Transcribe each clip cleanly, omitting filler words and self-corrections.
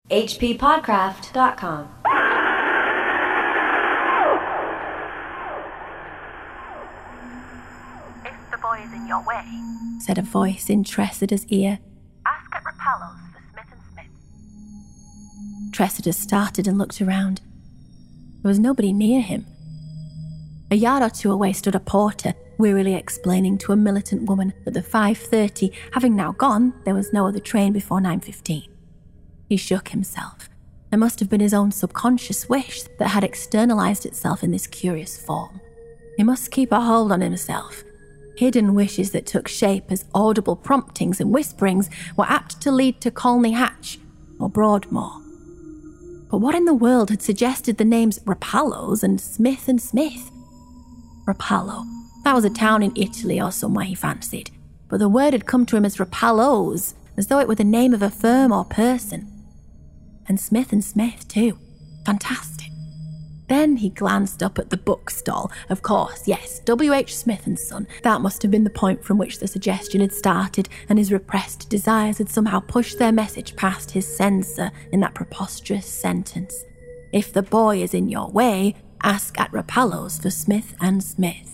hppodcraft.com. If the boy is in your way, said a voice in Tressida's ear. Ask at Rapallo's for Smith & Smith. Tressida started and looked around. There was nobody near him. A yard or two away stood a porter, wearily explaining to a militant woman that the 5:30 having now gone, there was no other train before 9:15. He shook himself. There must have been his own subconscious wish that had externalized itself in this curious form. He must keep a hold on himself. Hidden wishes that took shape as audible promptings and whisperings were apt to lead to Colney Hatch or Broadmoor. But what in the world had suggested the names Rapallo's and Smith & Smith? Rapallo. That was a town in Italy or somewhere he fancied, but the word had come to him as Rapallo's, as though it were the name of a firm or person. And Smith & Smith too. Fantastic. Then he glanced up at the bookstall. Of course, yes, W.H. Smith & Son. That must have been the point from which the suggestion had started, and his repressed desires had somehow pushed their message past his censor in that preposterous sentence. If the boy is in your way, ask at Rapallo's for Smith & Smith.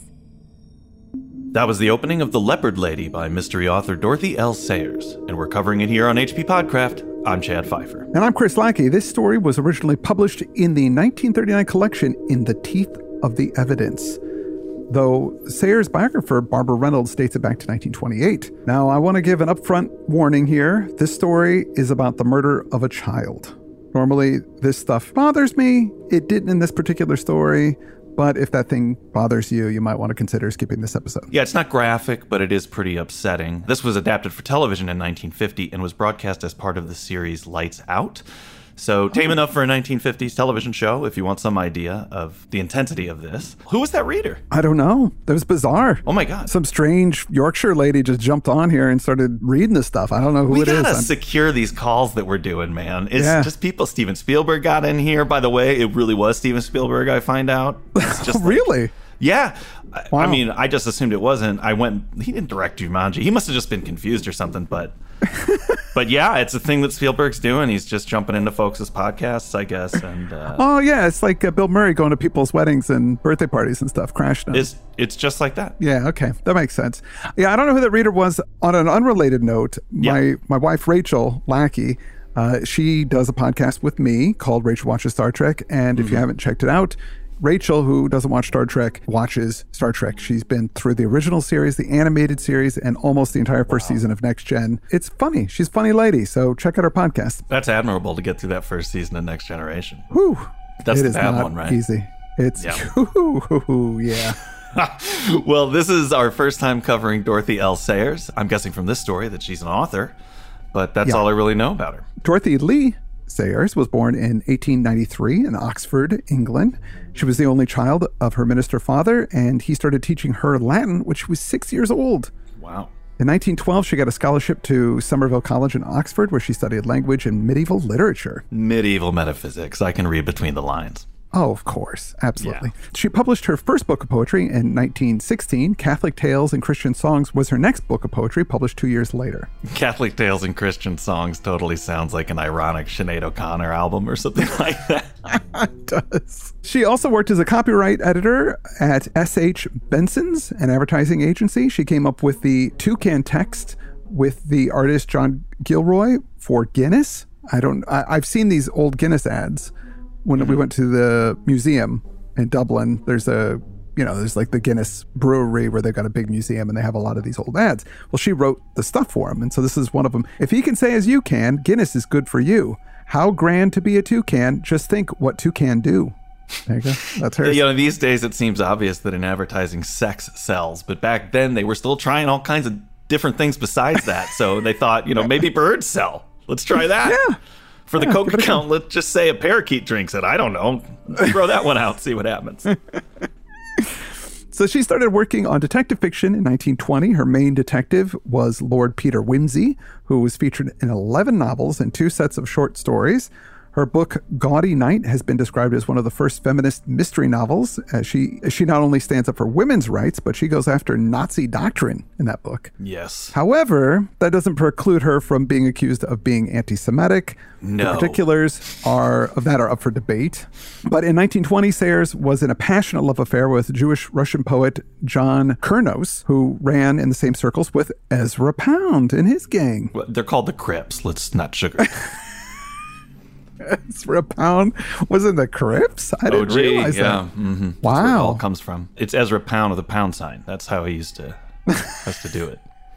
That was the opening of The Leopard Lady by mystery author Dorothy L. Sayers, and we're covering it here on HP Podcraft. I'm Chad Pfeiffer. And I'm Chris Lackey. This story was originally published in the 1939 collection In the Teeth of the Evidence, though Sayers' biographer Barbara Reynolds dates it back to 1928. Now, I want to give an upfront warning here. This story is about the murder of a child. Normally, this stuff bothers me. It didn't in this particular story. But if that thing bothers you, you might want to consider skipping this episode. Yeah, it's not graphic, but it is pretty upsetting. This was adapted for television in 1950 and was broadcast as part of the series Lights Out. So tame enough for a 1950s television show if you want some idea of the intensity of this. Who was that reader? I don't know. That was bizarre. Oh my God. Some strange Yorkshire lady just jumped on here and started reading this stuff. I don't know who it is. We gotta secure these calls that we're doing, man. It's just people. Steven Spielberg got in here. By the way, it really was Steven Spielberg, I find out. It's just really? Yeah. Wow. I mean, I just assumed it wasn't. He didn't direct Jumanji. He must have just been confused or something, but yeah, it's a thing that Spielberg's doing. He's just jumping into folks' podcasts, I guess. And oh yeah, it's like Bill Murray going to people's weddings and birthday parties and stuff, crashing them. It's just like that. Yeah, okay, that makes sense. Yeah, I don't know who that reader was. On an unrelated note, my wife Rachel Lackey, she does a podcast with me called Rachel Watches Star Trek, and if you haven't checked it out, Rachel, who doesn't watch Star Trek, watches Star Trek. She's been through the original series, the animated series, and almost the entire first season of Next Gen. It's funny. She's a funny lady, so check out her podcast. That's admirable to get through that first season of Next Generation. Whew. That's the bad not one, right? Easy. It's yeah. Well, this is our first time covering Dorothy L. Sayers. I'm guessing from this story that she's an author, but that's all I really know about her. Dorothy Lee Sayers was born in 1893 in Oxford, England. She was the only child of her minister father, and he started teaching her Latin when she was 6 years old. Wow. In 1912, she got a scholarship to Somerville College in Oxford, where she studied language and medieval literature. Medieval metaphysics. I can read between the lines. Oh, of course. Absolutely. Yeah. She published her first book of poetry in 1916. Catholic Tales and Christian Songs was her next book of poetry, published 2 years later. Catholic Tales and Christian Songs totally sounds like an ironic Sinead O'Connor album or something like that. It does. She also worked as a copyright editor at S.H. Benson's, an advertising agency. She came up with the toucan text with the artist John Gilroy for Guinness. I've seen these old Guinness ads. When we went to the museum in Dublin, there's like the Guinness brewery where they've got a big museum and they have a lot of these old ads. Well, she wrote the stuff for him. And so this is one of them. If he can say as you can, Guinness is good for you. How grand to be a toucan. Just think what toucan do. There you go. That's her. These days it seems obvious that in advertising sex sells, but back then they were still trying all kinds of different things besides that. So they thought, maybe birds sell. Let's try that. Yeah. For the Coke account, let's just say a parakeet drinks it. I don't know. Throw that one out, see what happens. So she started working on detective fiction in 1920. Her main detective was Lord Peter Wimsey, who was featured in 11 novels and 2 sets of short stories. Her book, Gaudy Night, has been described as one of the first feminist mystery novels. She not only stands up for women's rights, but she goes after Nazi doctrine in that book. Yes. However, that doesn't preclude her from being accused of being anti-Semitic. No. The particulars of that are up for debate. But in 1920, Sayers was in a passionate love affair with Jewish Russian poet John Kurnos, who ran in the same circles with Ezra Pound and his gang. Well, they're called the Crips. Let's not sugar. Ezra Pound was in the Crips? I didn't realize that. Mm-hmm. Wow. That's where it all comes from. It's Ezra Pound with a pound sign. That's how he used to do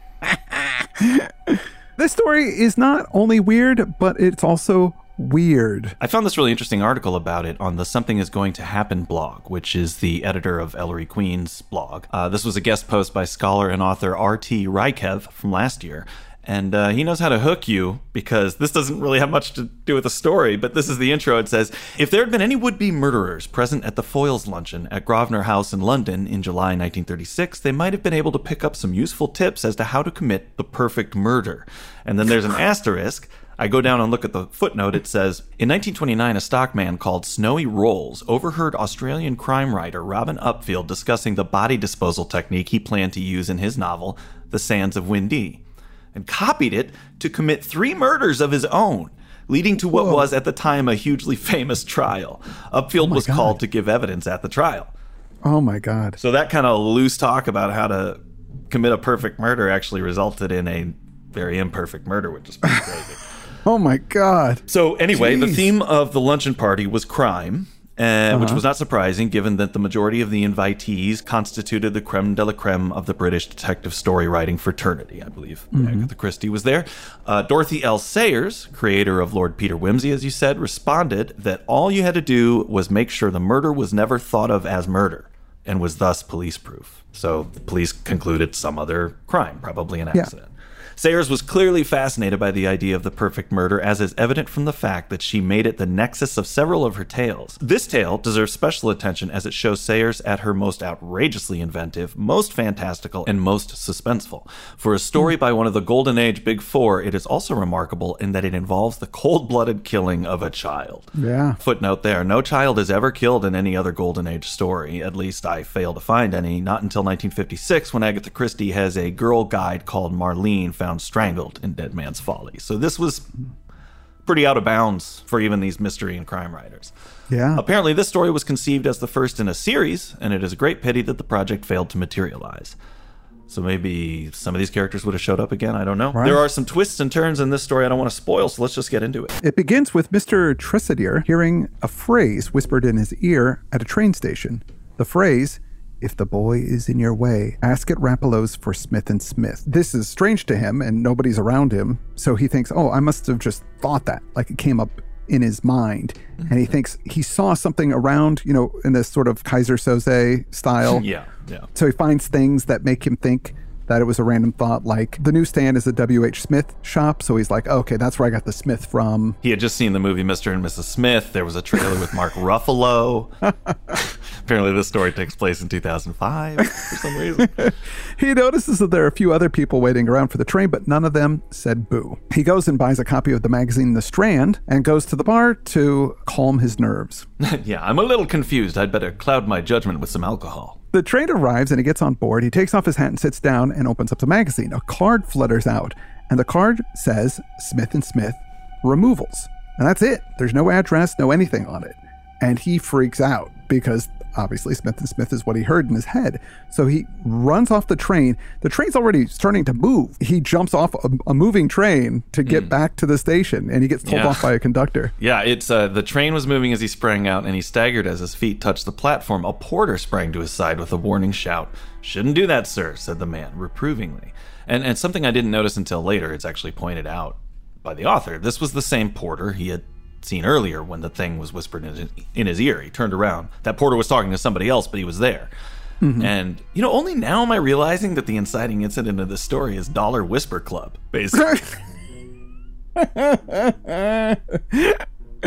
it. This story is not only weird, but it's also weird. I found this really interesting article about it on the Something Is Going to Happen blog, which is the editor of Ellery Queen's blog. This was a guest post by scholar and author R.T. Rykev from last year. And he knows how to hook you, because this doesn't really have much to do with the story, but this is the intro. It says, if there had been any would-be murderers present at the Foyles luncheon at Grosvenor House in London in July 1936, they might have been able to pick up some useful tips as to how to commit the perfect murder. And then there's an asterisk. I go down and look at the footnote. It says, in 1929, a stockman called Snowy Rolls overheard Australian crime writer Robin Upfield discussing the body disposal technique he planned to use in his novel, The Sands of Windee, and copied it to commit 3 murders of his own, leading to what was at the time a hugely famous trial. Upfield was called to give evidence at the trial. Oh my God. So that kind of loose talk about how to commit a perfect murder actually resulted in a very imperfect murder, which is pretty crazy. Oh my God. So anyway, Jeez. The theme of the luncheon party was crime, which was not surprising given that the majority of the invitees constituted the creme de la creme of the British detective story writing fraternity, I believe. Agatha Christie was there. Dorothy L. Sayers, creator of Lord Peter Wimsey, as you said, responded that all you had to do was make sure the murder was never thought of as murder and was thus police-proof. So the police concluded some other crime, probably an accident. Sayers was clearly fascinated by the idea of the perfect murder, as is evident from the fact that she made it the nexus of several of her tales. This tale deserves special attention as it shows Sayers at her most outrageously inventive, most fantastical, and most suspenseful. For a story by one of the Golden Age Big Four, it is also remarkable in that it involves the cold-blooded killing of a child. Yeah. Footnote there, no child is ever killed in any other Golden Age story. At least I fail to find any, not until 1956 when Agatha Christie has a girl guide called Marlene found strangled in Dead Man's Folly. So this was pretty out of bounds for even these mystery and crime writers. Yeah. Apparently this story was conceived as the first in a series, and it is a great pity that the project failed to materialize. So maybe some of these characters would have showed up again. I don't know. Right. There are some twists and turns in this story I don't want to spoil, so let's just get into it. It begins with Mr. Tressadier hearing a phrase whispered in his ear at a train station. The phrase, "If the boy is in your way, ask at Rapallo's for Smith & Smith." This is strange to him, and nobody's around him. So he thinks, oh, I must have just thought that, like it came up in his mind. And he thinks he saw something around, in this sort of Kaiser Soze style. Yeah. So he finds things that make him think that it was a random thought, like the newsstand is a W.H. Smith shop. So he's like, oh, okay, that's where I got the Smith from. He had just seen the movie Mr. and Mrs. Smith. There was a trailer with Mark Ruffalo. Apparently this story takes place in 2005 for some reason. He notices that there are a few other people waiting around for the train, but none of them said boo. He goes and buys a copy of the magazine The Strand and goes to the bar to calm his nerves. Yeah, I'm a little confused. I'd better cloud my judgment with some alcohol. The train arrives and he gets on board. He takes off his hat and sits down and opens up the magazine. A card flutters out, and the card says Smith & Smith Removals. And that's it. There's no address, no anything on it. And he freaks out because obviously Smith & Smith is what he heard in his head. So he runs off the train. The train's already starting to move. He jumps off a moving train to get back to the station, and he gets told off by a conductor. Yeah, it's the train was moving as he sprang out, and he staggered as his feet touched the platform. A porter sprang to his side with a warning shout. "Shouldn't do that, sir," said the man, reprovingly. And something I didn't notice until later, it's actually pointed out by the author. This was the same porter he had seen earlier when the thing was whispered in his ear. He turned around. That porter was talking to somebody else, but he was there. And, only now am I realizing that the inciting incident of this story is Dollar Whisper Club, basically.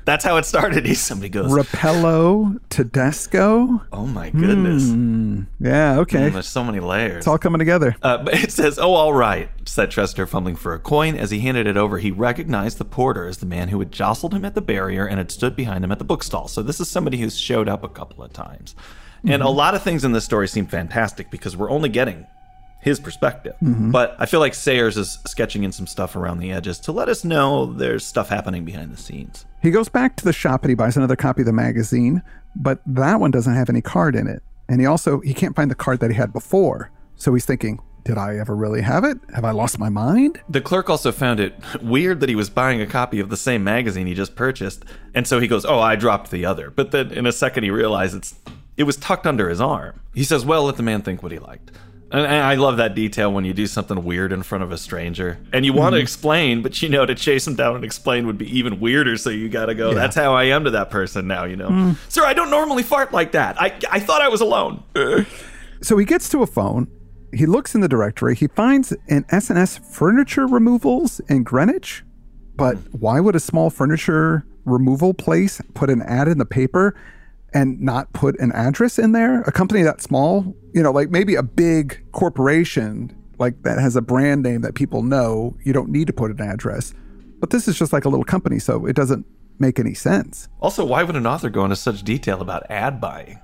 That's how it started. Somebody goes, Rapello Tedesco. oh my goodness. Yeah, okay. There's so many layers. It's all coming together. But it says, oh, all right, said Tressiter, fumbling for a coin. As he handed it over, he recognized the porter as the man who had jostled him at the barrier and had stood behind him at the bookstall. So this is somebody who's showed up a couple of times. And a lot of things in this story seem fantastic because we're only getting his perspective. But I feel like Sayers is sketching in some stuff around the edges to let us know there's stuff happening behind the scenes. He goes back to the shop and he buys another copy of the magazine, but that one doesn't have any card in it. And he can't find the card that he had before. So he's thinking, did I ever really have it? Have I lost my mind? The clerk also found it weird that he was buying a copy of the same magazine he just purchased. And so he goes, oh, I dropped the other. But then in a second he realized it was tucked under his arm. He says, well, let the man think what he liked. And I love that detail when you do something weird in front of a stranger. And you want to explain, but to chase him down and explain would be even weirder. So you got to go, that's how I am to that person now, Sir, I don't normally fart like that. I thought I was alone. So he gets to a phone. He looks in the directory. He finds an S&S Furniture Removals in Greenwich. But why would a small furniture removal place put an ad in the paper and not put an address in there? A company that small, like maybe a big corporation like that has a brand name that people know, you don't need to put an address. But this is just like a little company, so it doesn't make any sense. Also, why would an author go into such detail about ad buying?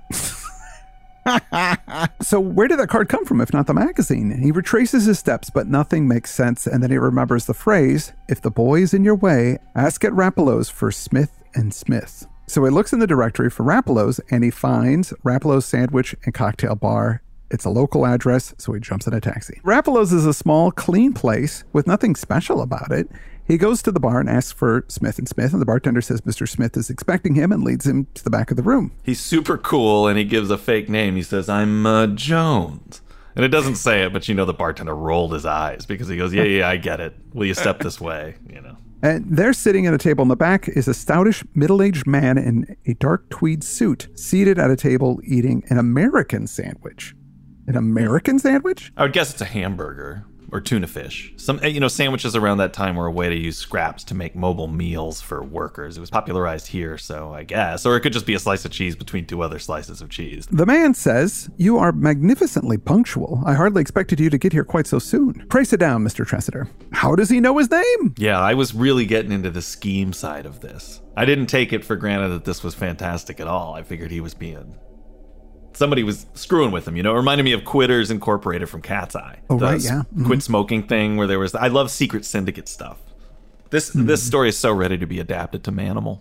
So where did that card come from if not the magazine? He retraces his steps, but nothing makes sense. And then he remembers the phrase, if the boy is in your way, ask at Rapallo's for Smith and Smith. So he looks in the directory for Rapallo's and he finds Rapallo's Sandwich and Cocktail Bar. It's a local address, so he jumps in a taxi. Rapallo's is a small, clean place with nothing special about it. He goes to the bar and asks for Smith and Smith, and the bartender says Mr. Smith is expecting him and leads him to the back of the room. He's super cool, and he gives a fake name. He says, I'm Jones. And it doesn't say it, but the bartender rolled his eyes because he goes, yeah, I get it. Will you step this way? And there, sitting at a table in the back, is a stoutish, middle-aged man in a dark tweed suit, seated at a table eating an American sandwich. An American sandwich? I would guess it's a hamburger or tuna fish. Some, sandwiches around that time were a way to use scraps to make mobile meals for workers. It was popularized here, so I guess. Or it could just be a slice of cheese between two other slices of cheese. The man says, you are magnificently punctual. I hardly expected you to get here quite so soon. Pray sit down, Mr. Tressiter. How does he know his name? Yeah, I was really getting into the scheme side of this. I didn't take it for granted that this was fantastic at all. I figured he was somebody was screwing with him, It reminded me of Quitters Incorporated from Cat's Eye. Oh, right, yeah. Mm-hmm. Quit smoking thing where I love Secret Syndicate stuff. This story is so ready to be adapted to Manimal.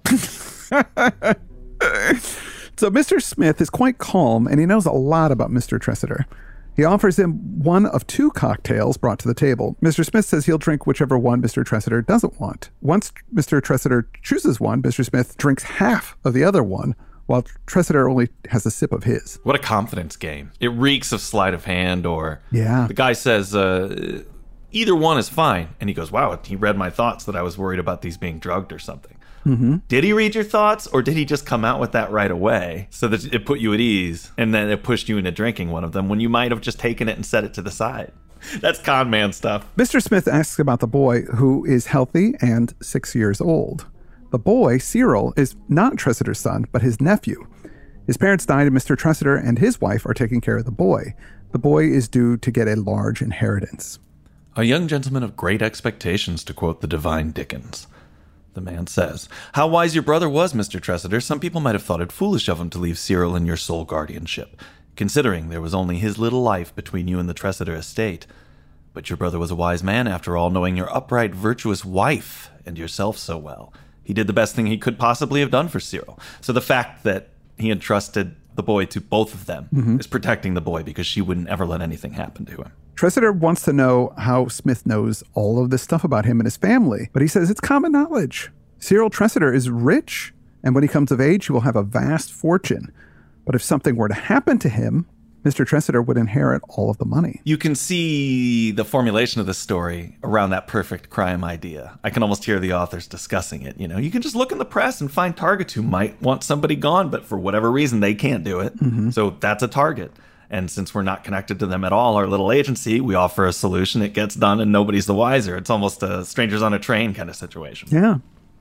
So Mr. Smith is quite calm, and he knows a lot about Mr. Tressiter. He offers him one of two cocktails brought to the table. Mr. Smith says he'll drink whichever one Mr. Tressiter doesn't want. Once Mr. Tressiter chooses one, Mr. Smith drinks half of the other one, while Tressiter only has a sip of his. What a confidence game. It reeks of sleight of hand, or yeah. The guy says, either one is fine. And he goes, wow, he read my thoughts that I was worried about these being drugged or something. Mm-hmm. Did he read your thoughts, or did he just come out with that right away so that it put you at ease, and then it pushed you into drinking one of them when you might have just taken it and set it to the side? That's con man stuff. Mr. Smith asks about the boy, who is healthy and 6 years old. The boy, Cyril, is not Tressiter's son, but his nephew. His parents died, and Mr. Tressiter and his wife are taking care of the boy. The boy is due to get a large inheritance. A young gentleman of great expectations, to quote the divine Dickens. The man says, how wise your brother was, Mr. Tressiter. Some people might have thought it foolish of him to leave Cyril in your sole guardianship, considering there was only his little life between you and the Tressiter estate. But your brother was a wise man, after all, knowing your upright, virtuous wife and yourself so well. He did the best thing he could possibly have done for Cyril. So the fact that he entrusted the boy to both of them is protecting the boy because she wouldn't ever let anything happen to him. Tressiter wants to know how Smith knows all of this stuff about him and his family, but he says it's common knowledge. Cyril Tressiter is rich, and when he comes of age, he will have a vast fortune. But if something were to happen to him, Mr. Tressiter would inherit all of the money. You can see the formulation of the story around that perfect crime idea. I can almost hear the authors discussing it. You can just look in the press and find targets who might want somebody gone, but for whatever reason, they can't do it. So that's a target. And since we're not connected to them at all, our little agency, we offer a solution, it gets done, and nobody's the wiser. It's almost a strangers on a train kind of situation. Yeah.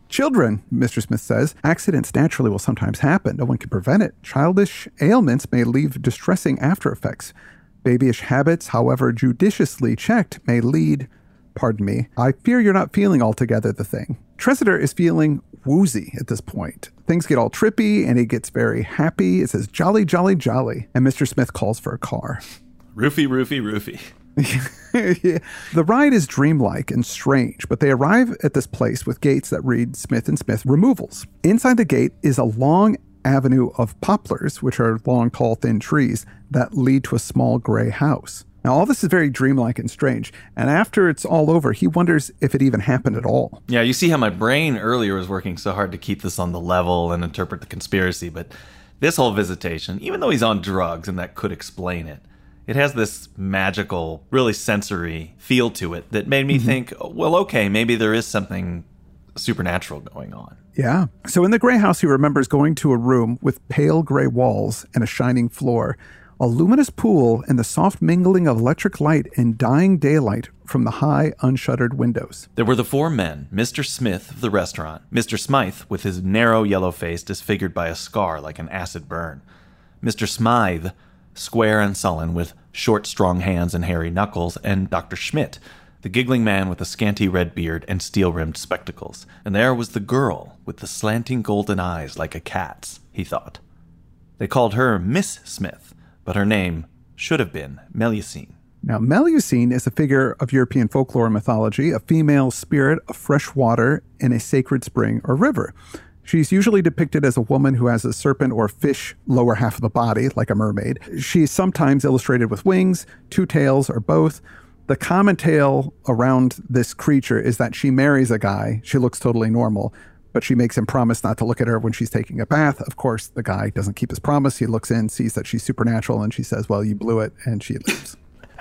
Children, Mr. Smith says, accidents naturally will sometimes happen. No one can prevent it. Childish ailments may leave distressing after effects. Babyish habits, however judiciously checked, may lead, pardon me, I fear you're not feeling altogether the thing. Tressiter is feeling woozy at this point. Things get all trippy and he gets very happy. It says, jolly, jolly, jolly. And Mr. Smith calls for a car. Roofie, roofie, roofie. Yeah. The ride is dreamlike and strange, but they arrive at this place with gates that read Smith & Smith Removals. Inside the gate is a long avenue of poplars, which are long, tall, thin trees that lead to a small gray house. Now, all this is very dreamlike and strange, and after it's all over, he wonders if it even happened at all. Yeah, you see how my brain earlier was working so hard to keep this on the level and interpret the conspiracy, but this whole visitation, even though he's on drugs and that could explain it, it has this magical, really sensory feel to it that made me think, well, okay, maybe there is something supernatural going on. Yeah. So in the gray house, he remembers going to a room with pale gray walls and a shining floor, a luminous pool, and the soft mingling of electric light and dying daylight from the high, unshuttered windows. There were the four men, Mr. Smith of the restaurant, Mr. Smythe with his narrow yellow face disfigured by a scar like an acid burn, Mr. Smythe, square and sullen with short, strong hands and hairy knuckles, and Dr. Schmidt, the giggling man with a scanty red beard and steel-rimmed spectacles. And there was the girl with the slanting golden eyes like a cat's, he thought. They called her Miss Smith, but her name should have been Melusine. Now, Melusine is a figure of European folklore and mythology, a female spirit of fresh water in a sacred spring or river. She's usually depicted as a woman who has a serpent or fish lower half of the body, like a mermaid. She's sometimes illustrated with wings, two tails, or both. The common tale around this creature is that she marries a guy. She looks totally normal, but she makes him promise not to look at her when she's taking a bath. Of course, the guy doesn't keep his promise. He looks in, sees that she's supernatural, and she says, well, you blew it, and she leaves.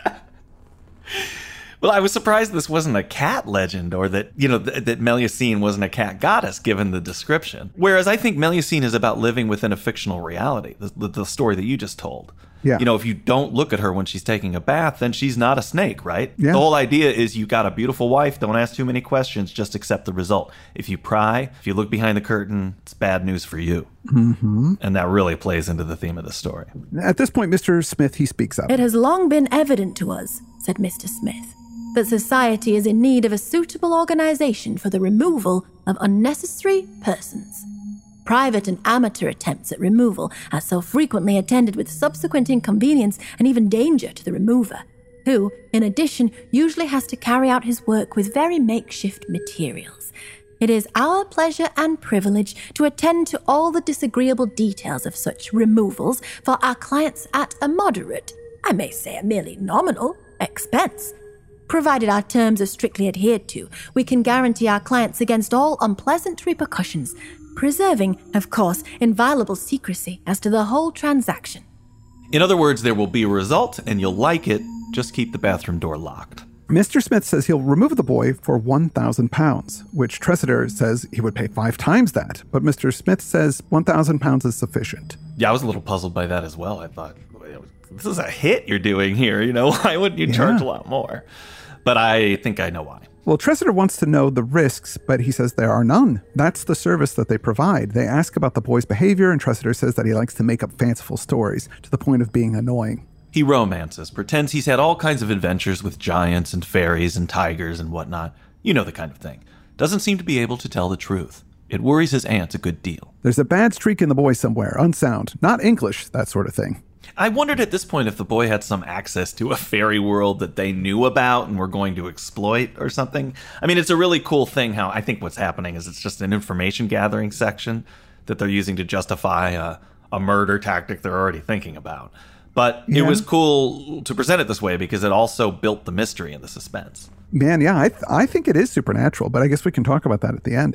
Well, I was surprised this wasn't a cat legend, or that, that Melusine wasn't a cat goddess, given the description. Whereas I think Melusine is about living within a fictional reality, the story that you just told. Yeah. If you don't look at her when she's taking a bath, then she's not a snake, right? Yeah. The whole idea is you got a beautiful wife, don't ask too many questions, just accept the result. If you pry, if you look behind the curtain, it's bad news for you. Mm-hmm. And that really plays into the theme of the story. At this point, Mr. Smith, he speaks up. It has long been evident to us, said Mr. Smith, that society is in need of a suitable organization for the removal of unnecessary persons. Private and amateur attempts at removal are so frequently attended with subsequent inconvenience and even danger to the remover, who, in addition, usually has to carry out his work with very makeshift materials. It is our pleasure and privilege to attend to all the disagreeable details of such removals for our clients at a moderate, I may say a merely nominal, expense. Provided our terms are strictly adhered to, we can guarantee our clients against all unpleasant repercussions, preserving, of course, inviolable secrecy as to the whole transaction. In other words, there will be a result, and you'll like it. Just keep the bathroom door locked. Mr. Smith says he'll remove the boy for £1,000, which Tressiter says he would pay 5 times that. But Mr. Smith says £1,000 is sufficient. Yeah, I was a little puzzled by that as well. I thought, this is a hit you're doing here. Why wouldn't you charge a lot more? But I think I know why. Well, Tressiter wants to know the risks, but he says there are none. That's the service that they provide. They ask about the boy's behavior, and Tressiter says that he likes to make up fanciful stories to the point of being annoying. He romances, pretends he's had all kinds of adventures with giants and fairies and tigers and whatnot. You know the kind of thing. Doesn't seem to be able to tell the truth. It worries his aunt a good deal. There's a bad streak in the boy somewhere, unsound, not English, that sort of thing. I wondered at this point if the boy had some access to a fairy world that they knew about and were going to exploit or something. I mean, it's a really cool thing how I think what's happening is it's just an information gathering section that they're using to justify a murder tactic they're already thinking about. But It was cool to present it this way because it also built the mystery and the suspense. Man, yeah, I think it is supernatural, but I guess we can talk about that at the end.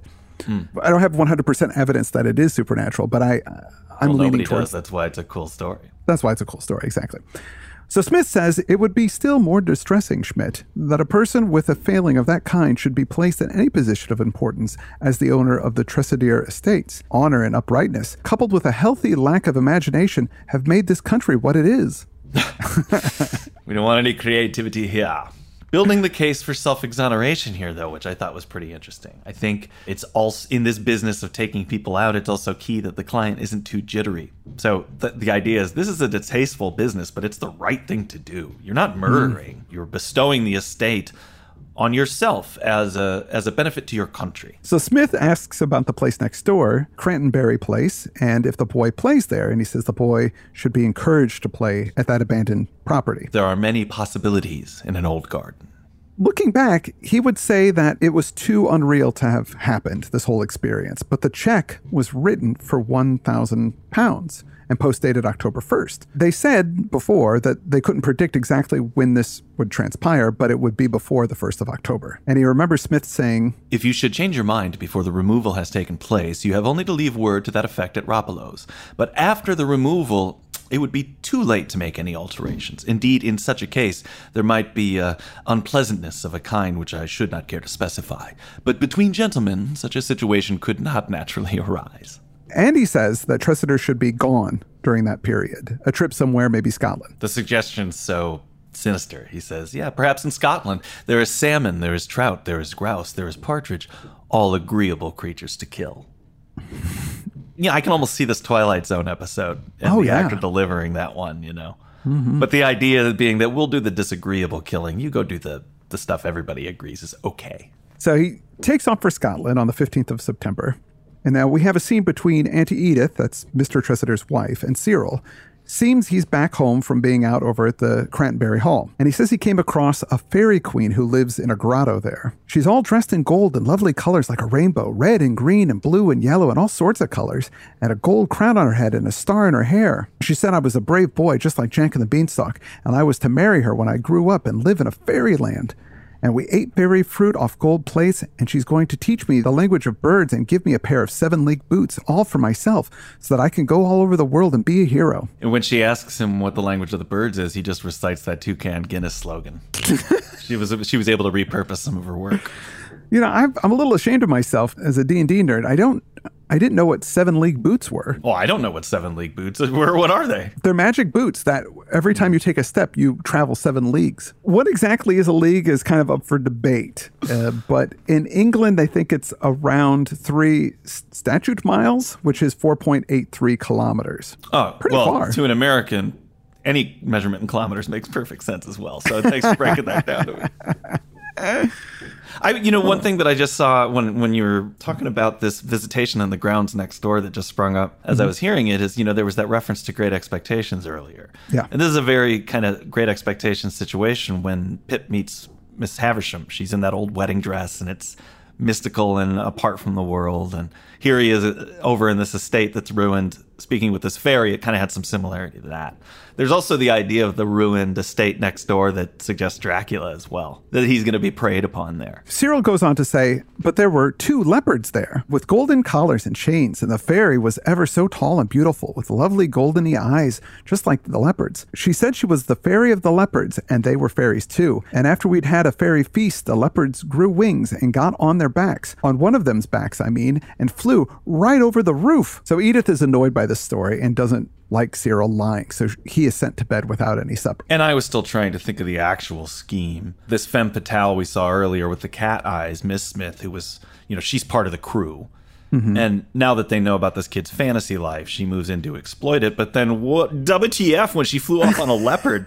I don't have 100% evidence that it is supernatural, but I'm leaning towards. That's why it's a cool story. That's why it's a cool story, exactly. So Smith says it would be still more distressing, Schmidt, that a person with a failing of that kind should be placed in any position of importance as the owner of the Tressadier estates. Honor and uprightness, coupled with a healthy lack of imagination, have made this country what it is. We don't want any creativity here. Building the case for self-exoneration here, though, which I thought was pretty interesting. I think it's also, in this business of taking people out, it's also key that the client isn't too jittery. So the idea is this is a distasteful business, but it's the right thing to do. You're not murdering. You're bestowing the estate on yourself as a benefit to your country. So Smith asks about the place next door, Crantonberry Place, and if the boy plays there, and he says the boy should be encouraged to play at that abandoned property. There are many possibilities in an old garden. Looking back, he would say that it was too unreal to have happened, this whole experience, but the check was written for £1,000 and post-dated October 1st. They said before that they couldn't predict exactly when this would transpire, but it would be before the 1st of October. And he remembers Smith saying, "If you should change your mind before the removal has taken place, you have only to leave word to that effect at Rapallo's. But after the removal, it would be too late to make any alterations. Indeed, in such a case, there might be unpleasantness of a kind which I should not care to specify. But between gentlemen, such a situation could not naturally arise." and he says that Tressider should be gone during that period. A trip somewhere, maybe Scotland. The suggestion's so sinister. He says, yeah, perhaps in Scotland. There is salmon, there is trout, there is grouse, there is partridge, all agreeable creatures to kill. Yeah, I can almost see this Twilight Zone episode and the actor delivering that one, you know. Mm-hmm. But the idea being that we'll do the disagreeable killing. You go do the stuff everybody agrees is okay. So he takes off for Scotland on the 15th of September. And now we have a scene between Auntie Edith, that's Mr. Tressider's wife, and Cyril. Seems he's back home from being out over at the Crantonberry Hall. And he says he came across a fairy queen who lives in a grotto there. She's all dressed in gold and lovely colors like a rainbow, red and green and blue and yellow and all sorts of colors, and a gold crown on her head and a star in her hair. She said I was a brave boy just like Jack and the Beanstalk, and I was to marry her when I grew up and live in a fairyland. And we ate berry fruit off gold plates, and she's going to teach me the language of birds and give me a pair of 7-league boots, all for myself, so that I can go all over the world and be a hero. And when she asks him what the language of the birds is, he just recites that Toucan Guinness slogan. She was able to repurpose some of her work. You know, I'm a little ashamed of myself as a D&D nerd. I didn't know what 7-league boots were. Oh, I don't know what 7-league boots are. What are they? They're magic boots that every time you take a step, you travel 7 leagues. What exactly is a league is kind of up for debate. But in England, I think it's around 3 statute miles, which is 4.83 kilometers. Oh, pretty far. To an American, any measurement in kilometers makes perfect sense as well. So thanks for breaking that down to me. One thing that I just saw when you were talking about this visitation on the grounds next door that just sprung up as I was hearing it is, there was that reference to Great Expectations earlier. Yeah. And this is a very kind of Great Expectations situation when Pip meets Miss Havisham. She's in that old wedding dress and it's mystical and apart from the world. And here he is over in this estate that's ruined, speaking with this fairy. It kind of had some similarity to that. There's also the idea of the ruined estate next door that suggests Dracula as well, that he's going to be preyed upon there. Cyril goes on to say, but there were 2 leopards there with golden collars and chains, and the fairy was ever so tall and beautiful with lovely goldeny eyes, just like the leopards. She said she was the fairy of the leopards, and they were fairies too. And after we'd had a fairy feast, the leopards grew wings and got on their backs, on one of them's backs, and flew right over the roof. So Edith is annoyed by this story and doesn't like Cyril lying, so he is sent to bed without any supper. And I was still trying to think of the actual scheme. This femme fatale we saw earlier with the cat eyes, Miss Smith, who was, she's part of the crew. Mm-hmm. And now that they know about this kid's fantasy life, she moves in to exploit it. But then what? WTF when she flew off on a leopard?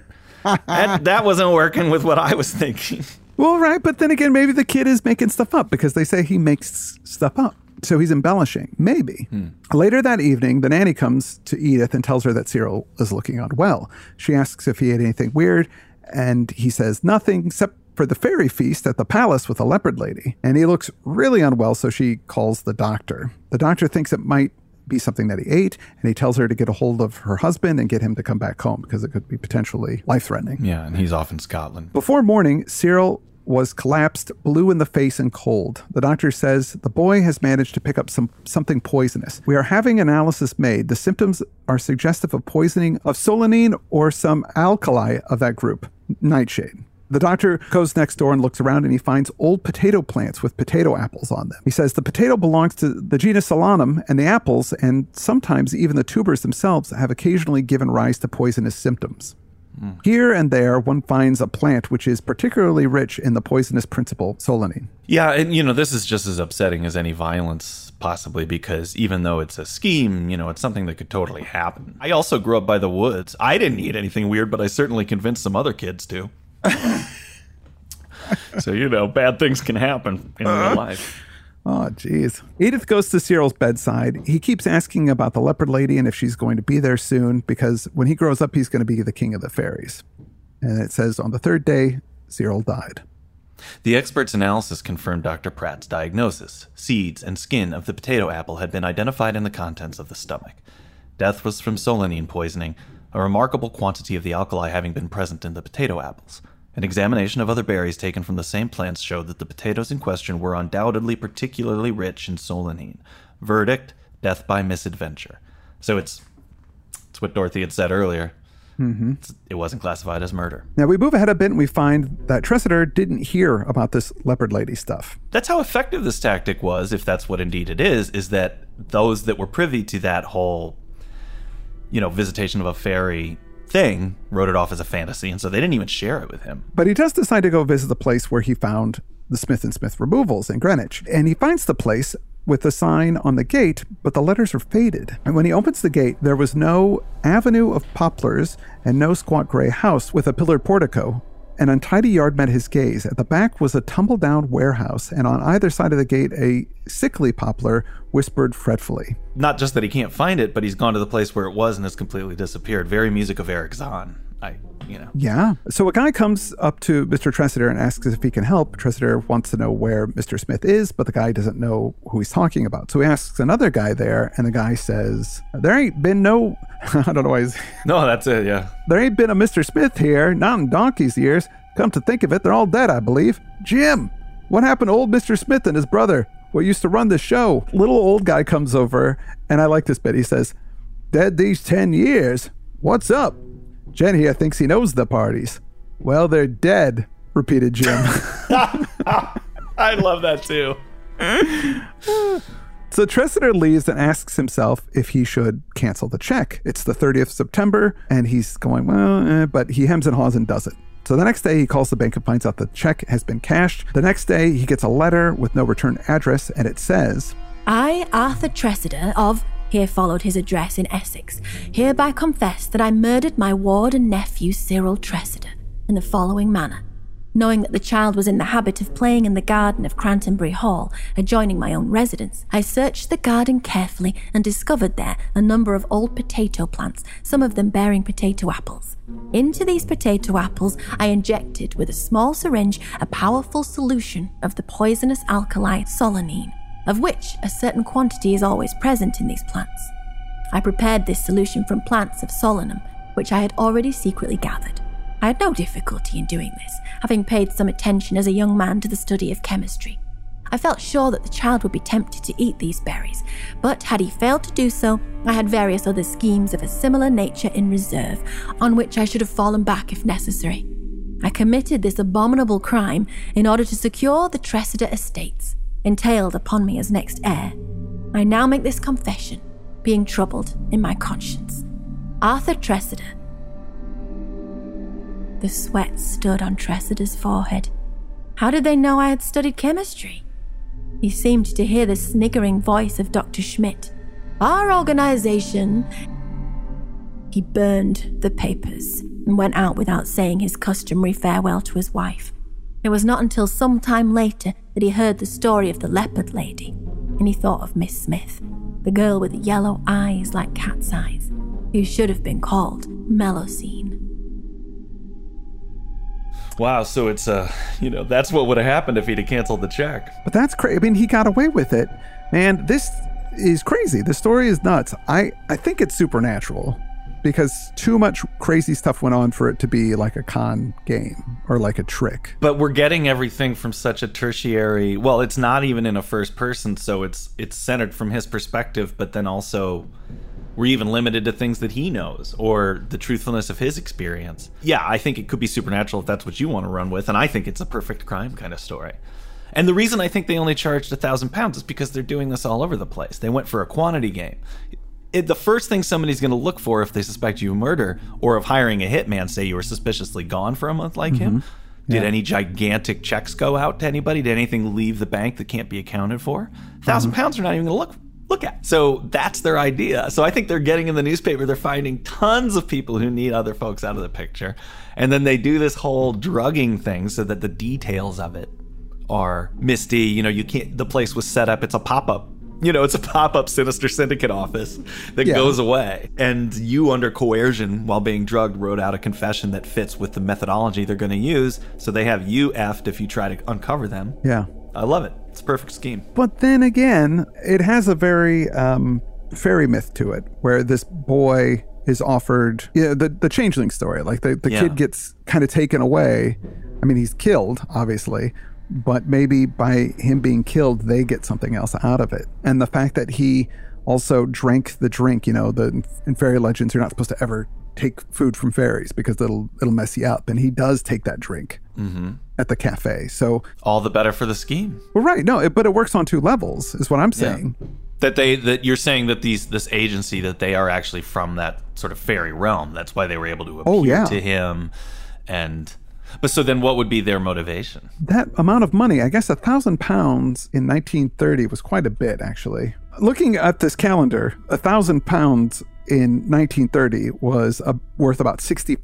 That wasn't working with what I was thinking. Well, right, but then again, maybe the kid is making stuff up because they say he makes stuff up. So he's embellishing. Maybe. Later that evening, the nanny comes to Edith and tells her that Cyril is looking unwell. She asks if he ate anything weird, and he says nothing except for the fairy feast at the palace with the leopard lady. And he looks really unwell, so she calls the doctor. The doctor thinks it might be something that he ate, and he tells her to get a hold of her husband and get him to come back home because it could be potentially life-threatening. Yeah, and he's off in Scotland. Before morning, Cyril was collapsed, blue in the face and cold. The doctor says the boy has managed to pick up something poisonous. We are having analysis made. The symptoms are suggestive of poisoning of solanine or some alkali of that group, nightshade. The doctor goes next door and looks around, and he finds old potato plants with potato apples on them. He says the potato belongs to the genus Solanum, and the apples, and sometimes even the tubers themselves, have occasionally given rise to poisonous symptoms. Here and there, one finds a plant which is particularly rich in the poisonous principle solanine. Yeah, and this is just as upsetting as any violence, possibly, because even though it's a scheme, it's something that could totally happen. I also grew up by the woods. I didn't eat anything weird, but I certainly convinced some other kids to. So, bad things can happen in real life. Oh, geez. Edith goes to Cyril's bedside. He keeps asking about the leopard lady and if she's going to be there soon, because when he grows up, he's going to be the king of the fairies. And it says on the third day, Cyril died. The expert's analysis confirmed Dr. Pratt's diagnosis. Seeds and skin of the potato apple had been identified in the contents of the stomach. Death was from solanine poisoning, a remarkable quantity of the alkali having been present in the potato apples. An examination of other berries taken from the same plants showed that the potatoes in question were undoubtedly particularly rich in solanine. Verdict, death by misadventure. So it's what Dorothy had said earlier. Mm-hmm. It wasn't classified as murder. Now we move ahead a bit and we find that Tressider didn't hear about this leopard lady stuff. That's how effective this tactic was, if that's what indeed it is that those that were privy to that whole, visitation of a fairy thing wrote it off as a fantasy, and so they didn't even share it with him. But he does decide to go visit the place where he found the Smith & Smith removals in Greenwich. And he finds the place with the sign on the gate, but the letters are faded. And when he opens the gate, there was no avenue of poplars and no squat gray house with a pillared portico. An untidy yard met his gaze. At the back was a tumble-down warehouse, and on either side of the gate, a sickly poplar whispered fretfully. Not just that he can't find it, but he's gone to the place where it was and it's completely disappeared. Very music of Eric Zahn. Yeah. So a guy comes up to Mr. Tressider and asks if he can help. Tressider wants to know where Mr. Smith is, but the guy doesn't know who he's talking about. So he asks another guy there, and the guy says, there ain't been no... I don't know why he's... No, that's it, yeah. There ain't been a Mr. Smith here, not in donkey's years. Come to think of it, they're all dead, I believe. Jim, what happened to old Mr. Smith and his brother, what used to run the show? Little old guy comes over, and I like this bit. He says, dead these 10 years. What's up? Jen here thinks he knows the parties. Well, they're dead, repeated Jim. I love that too. So Tressider leaves and asks himself if he should cancel the check. It's the 30th September, and he's going, but he hems and haws and does it. So the next day, he calls the bank and finds out the check has been cashed. The next day, he gets a letter with no return address, and it says, I, Arthur Tressider of... Here followed his address in Essex. Hereby confess that I murdered my ward and nephew Cyril Tressider in the following manner. Knowing that the child was in the habit of playing in the garden of Crantonbury Hall, adjoining my own residence, I searched the garden carefully and discovered there a number of old potato plants, some of them bearing potato apples. Into these potato apples I injected with a small syringe a powerful solution of the poisonous alkali solanine, of which a certain quantity is always present in these plants. I prepared this solution from plants of solanum, which I had already secretly gathered. I had no difficulty in doing this, having paid some attention as a young man to the study of chemistry. I felt sure that the child would be tempted to eat these berries, but had he failed to do so, I had various other schemes of a similar nature in reserve, on which I should have fallen back if necessary. I committed this abominable crime in order to secure the Tressider estates, entailed upon me as next heir. I now make this confession, being troubled in my conscience. Arthur Tressider. The sweat stood on Tressider's forehead. How did they know I had studied chemistry? He seemed to hear the sniggering voice of Dr. Schmidt. Our organization... He burned the papers and went out without saying his customary farewell to his wife. It was not until some time later that he heard the story of the leopard lady, and he thought of Miss Smith, the girl with the yellow eyes like cat's eyes, who should have been called Melusine. Wow, so it's, that's what would have happened if he'd have canceled the check. But that's crazy. I mean, he got away with it. And this is crazy. The story is nuts. I think it's supernatural because too much crazy stuff went on for it to be like a con game or like a trick. But we're getting everything from such a tertiary... Well, it's not even in a first person, so it's centered from his perspective, but then also... We're even limited to things that he knows or the truthfulness of his experience. Yeah, I think it could be supernatural if that's what you want to run with, and I think it's a perfect crime kind of story. And the reason I think they only charged £1,000 is because they're doing this all over the place. They went for a quantity game. the first thing somebody's going to look for if they suspect you of murder or of hiring a hitman, say you were suspiciously gone for a month like him. Did any gigantic checks go out to anybody? Did anything leave the bank that can't be accounted for? £1,000 they're not even going to look at. So that's their idea. So I think they're getting in the newspaper, they're finding tons of people who need other folks out of the picture. And then they do this whole drugging thing so that the details of it are misty. You know, you can't, the place was set up, it's a pop-up. You know, it's a pop-up Sinister Syndicate office that goes away. And you, under coercion, while being drugged, wrote out a confession that fits with the methodology they're going to use. So they have you effed if you try to uncover them. Yeah. I love it. It's a perfect scheme. But then again, it has a very fairy myth to it, where this boy is offered the changeling story. Like the kid gets kind of taken away. I mean, he's killed, obviously. But maybe by him being killed, they get something else out of it. And the fact that he also drank the drink, you know, in fairy legends, you're not supposed to ever take food from fairies because it'll mess you up. And he does take that drink at the cafe. So all the better for the scheme. Well, right. No, but it works on two levels is what I'm saying. Yeah. That you're saying that this agency, that they are actually from that sort of fairy realm. That's why they were able to appear to him. But so then what would be their motivation? That amount of money, I guess £1,000 in 1930 was quite a bit, actually. Looking at this calendar, £1,000 in 1930 was worth about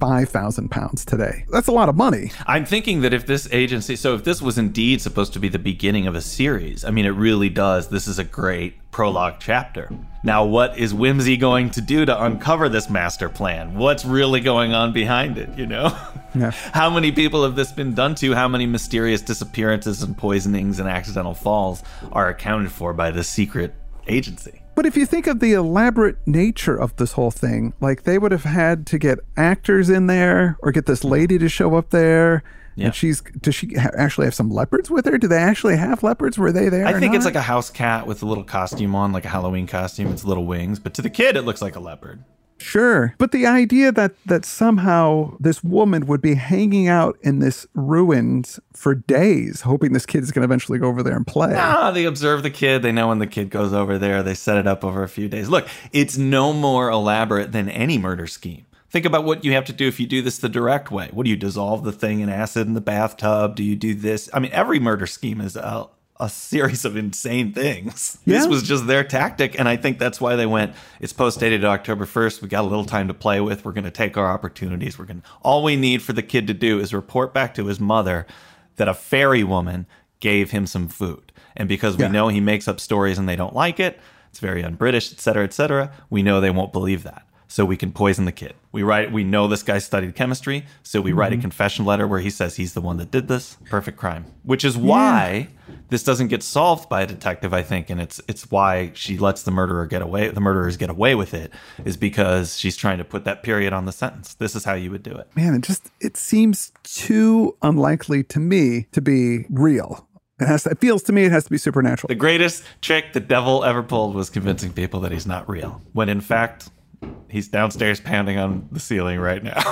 £65,000 today. That's a lot of money. I'm thinking that if this agency, so if this was indeed supposed to be the beginning of a series, I mean, it really does. This is a great prologue chapter. Now, what is Whimsy going to do to uncover this master plan? What's really going on behind it, you know? Yeah. How many people have this been done to? How many mysterious disappearances and poisonings and accidental falls are accounted for by this secret agency? But if you think of the elaborate nature of this whole thing, like they would have had to get actors in there or get this lady to show up there. Yeah. And does she actually have some leopards with her? Do they actually have leopards? Were they there? I think it's like a house cat with a little costume on, like a Halloween costume. It's little wings. But to the kid, it looks like a leopard. Sure. But the idea that somehow this woman would be hanging out in this ruins for days, hoping this kid is going to eventually go over there and play. Nah, they observe the kid. They know when the kid goes over there. They set it up over a few days. Look, it's no more elaborate than any murder scheme. Think about what you have to do if you do this the direct way. What do you dissolve the thing in acid in the bathtub? Do you do this? I mean, every murder scheme is a series of insane things. Yeah. This was just their tactic, and I think that's why they went, it's post-dated October 1st. We got a little time to play with. We're going to take our opportunities. All we need for the kid to do is report back to his mother that a fairy woman gave him some food. And because we know he makes up stories and they don't like it, it's very un-British, et cetera, we know they won't believe that. So we can poison the kid. We know this guy studied chemistry, so we write a confession letter where he says he's the one that did this. Perfect crime. Which is why this doesn't get solved by a detective, I think, and it's why she lets the murderers get away with it, is because she's trying to put that period on the sentence. This is how you would do it. Man, it seems too unlikely to me to be real. It feels to me it has to be supernatural. The greatest trick the devil ever pulled was convincing people that he's not real, when in fact he's downstairs pounding on the ceiling right now.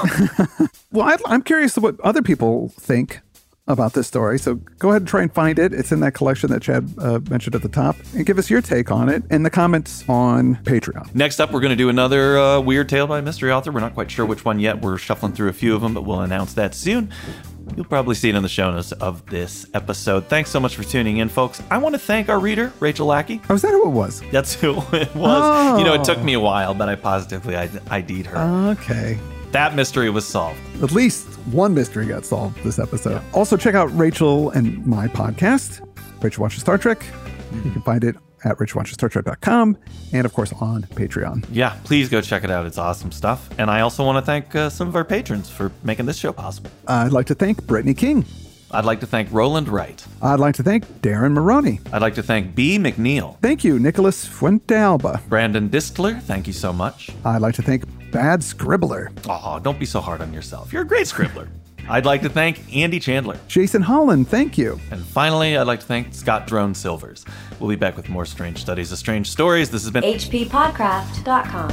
Well, I'm curious what other people think about this story. So go ahead and try and find it. It's in that collection that Chad mentioned at the top. And give us your take on it in the comments on Patreon. Next up, we're going to do another weird tale by a mystery author. We're not quite sure which one yet. We're shuffling through a few of them, but we'll announce that soon. You'll probably see it in the show notes of this episode. Thanks so much for tuning in, folks. I want to thank our reader, Rachel Lackey. Oh, is that who it was? That's who it was. Oh. You know, it took me a while, but I positively ID'd her. Okay. That mystery was solved. At least one mystery got solved this episode. Yeah. Also, check out Rachel and my podcast, Rachel Watches Star Trek. You can find it at richwatchesstartrek.com and, of course, on Patreon. Yeah, please go check it out. It's awesome stuff. And I also want to thank some of our patrons for making this show possible. I'd like to thank Brittany King. I'd like to thank Roland Wright. I'd like to thank Darren Maroney. I'd like to thank B. McNeil. Thank you, Nicholas Fuentealba. Brandon Distler, thank you so much. I'd like to thank Bad Scribbler. Oh, don't be so hard on yourself. You're a great scribbler. I'd like to thank Andy Chandler. Jason Holland, thank you. And finally, I'd like to thank Scott Drone Silvers. We'll be back with more strange studies of strange stories. This has been HPPodcraft.com.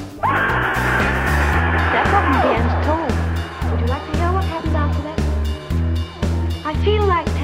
That's what the end told. Would you like to hear what happens after that? I feel like